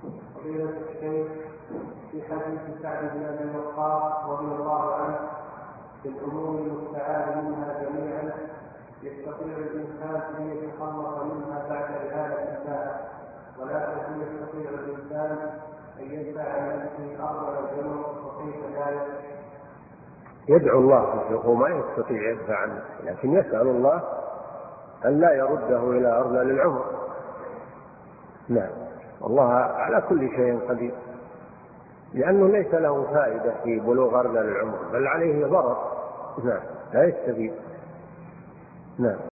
فضيلة الشيخ، في حديث سعد بن أبي وقاص رضي الله عنه في الأمور المستعاذ منها جميعا يستطيع الإنسان أن يتخلص منها بعد إزالة الله، ولكن يستطيع الإنسان أن يدفع عن نفسه أرض الجنوب، وكيف ذلك؟ يدعو الله، هو ما يستطيع يدفع عنه، لكن يسأل الله أن لا يرده إلى أرض للعمر. نعم، والله على كل شيء قدير، لأنه ليس له فائدة في بلوغ أرض للعمر، بل عليه ضرر. نعم، لا يستفيد. نعم.